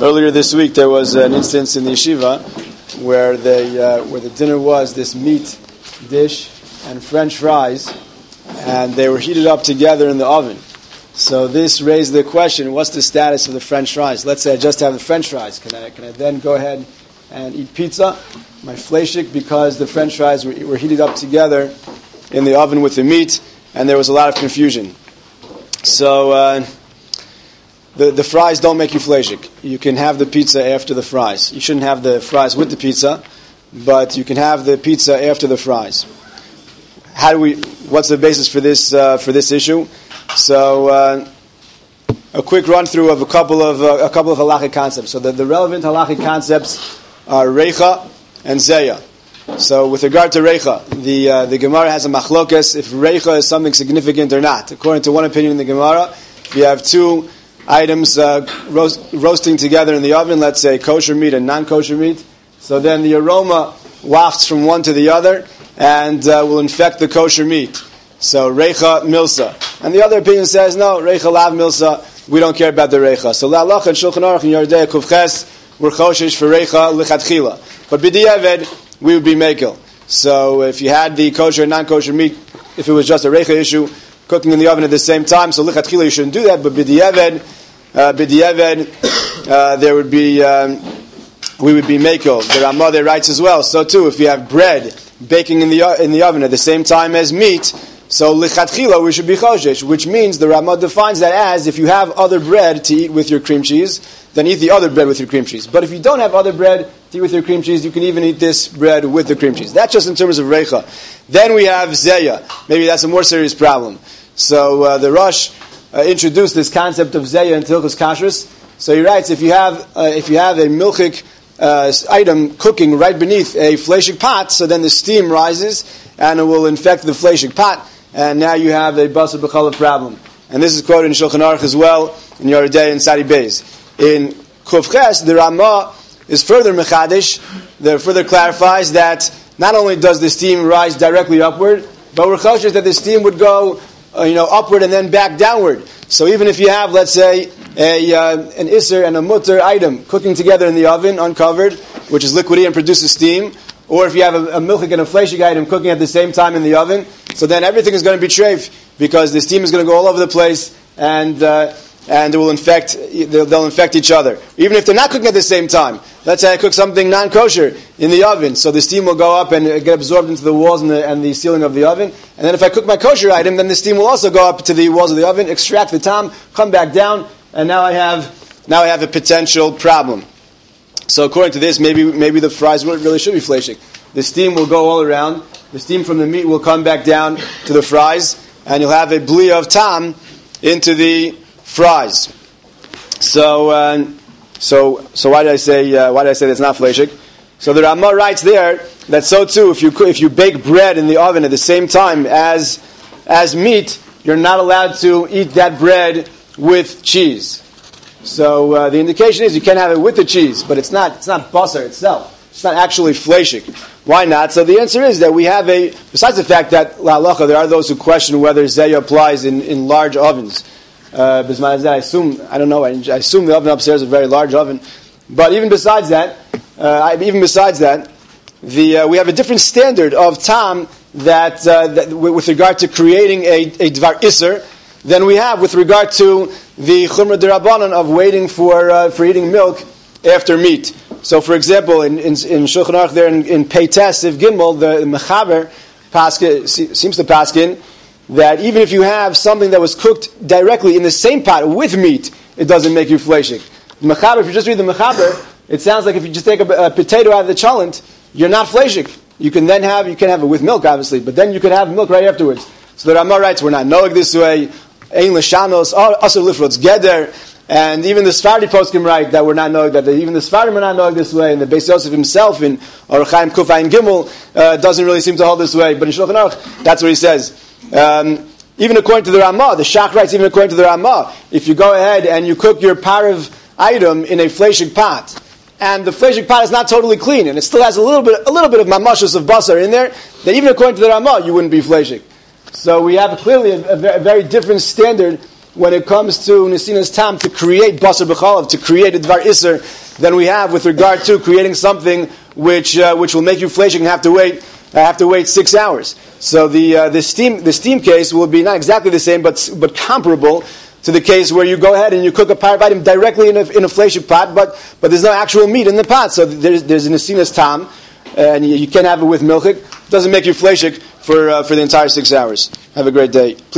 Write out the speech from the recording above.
Earlier this week, there was an instance in the yeshiva where the dinner was this meat dish and French fries, and they were heated up together in the oven. So this raised the question: what's the status of the French fries? Let's say I just have the French fries. Can I then go ahead and eat pizza? My fleshik, because the French fries were heated up together in the oven with the meat, and there was a lot of confusion. So the fries don't make you fleshik. You can have the pizza after the fries. You shouldn't have the fries with the pizza, but you can have the pizza after the fries. What's the basis for this issue? So a quick run through of a couple of halachic concepts. So the relevant halachic concepts are reicha and zeya. So with regard to reicha, the Gemara has a machlokes if reicha is something significant or not. According to one opinion in the Gemara, if you have two items roasting together in the oven, let's say kosher meat and non-kosher meat, so then the aroma wafts from one to the other and will infect the kosher meat. So reicha milsa. And the other opinion says, no, reicha lav milsa, we don't care about the reicha. So la'alach and Shulchan Aruch and Yardei Kuvches, we're choshesh for reicha lichatchila. But b'diavad, we would be mekel. So if you had the kosher and non-kosher meat, if it was just a reicha issue, cooking in the oven at the same time, so lichatchila you shouldn't do that, but b'diavad, there would be, we would be mekel. The Ramah there writes as well. So too, if you have bread baking in the oven at the same time as meat, so lichatchila we should be choshesh, which means the Ramah defines that as if you have other bread to eat with your cream cheese, then eat the other bread with your cream cheese. But if you don't have other bread to eat with your cream cheese, you can even eat this bread with the cream cheese. That's just in terms of reicha. Then we have zeya. Maybe that's a more serious problem. So the Rosh introduced this concept of zeya in Hilchos Kashrus. So he writes, if you have a milchik item cooking right beneath a fleshik pot, so then the steam rises and it will infect the fleshik pot, and now you have a basar b'challah problem. And this is quoted in Shulchan Aruch as well, in Yoredei and Sadi Beis. In Kufches, the Ramah is further mechadish, further clarifies that not only does the steam rise directly upward, but we're cautious that the steam would go upward and then back downward. So even if you have, let's say, an iser and a mutter item cooking together in the oven, uncovered, which is liquidy and produces steam, or if you have a milchik and a fleshik item cooking at the same time in the oven, so then everything is going to be treif, because the steam is going to go all over the place, and it will infect. They'll infect each other, even if they're not cooking at the same time. Let's say I cook something non-kosher in the oven, so the steam will go up and get absorbed into the walls and the ceiling of the oven. And then if I cook my kosher item, then the steam will also go up to the walls of the oven, extract the tam, come back down, and now I have a potential problem. So according to this, maybe the fries really should be fleshik. The steam will go all around. The steam from the meat will come back down to the fries, and you'll have a bli of tam into the fries. So why did I say that's not fleshik? So the Ramah writes there that so too, if you bake bread in the oven at the same time as meat, you're not allowed to eat that bread with cheese. So the indication is you can have it with the cheese, but it's not basar itself. It's not actually fleshik. Why not? So the answer is that we have besides the fact that la'alacha, there are those who question whether zeya applies in large ovens. I assume the oven upstairs is a very large oven. But even besides that, we have a different standard of tam that with regard to creating a dvar iser than we have with regard to the chumrah derabanan of waiting for eating milk after meat. So, for example, in Shulchan Aruch there in Pei Tes Siv Gimel, the mechaber seems to paskin that even if you have something that was cooked directly in the same pot with meat, it doesn't make you fleshik. The mechaber, if you just read the mechaber, it sounds like if you just take a potato out of the chalent, you're not fleshik. You can have it with milk, obviously, but then you can have milk right afterwards. So the Ramah writes, we're not noeg this way. Ein l'shanos, asur lifrotz geder. And even the Sephardi poskim write that we're not knowing that even the Sephardim are not knowing this way, and the Beis Yosef himself in Orach Chaim Kuf Ayin Gimel doesn't really seem to hold this way. But in Shulchan Aruch, that's what he says. Even according to the Ramah, the Shach writes, even according to the Ramah, if you go ahead and you cook your parav item in a fleshik pot, and the fleshik pot is not totally clean, and it still has a little bit of mamashos of basar in there, then even according to the Ramah, you wouldn't be fleshik. So we have clearly a very different standard when it comes to Nesinas Tam to create Basar B'chalav, to create a Dvar Isser, than we have with regard to creating something which will make you fleshing and have to wait 6 hours. So the steam case will be not exactly the same, but comparable to the case where you go ahead and you cook a paravatim directly in a fleshing pot, but there's no actual meat in the pot. So there's an Nesinas Tam, and you can't have it with milchik. It doesn't make you fleshik for the entire 6 hours. Have a great day. Please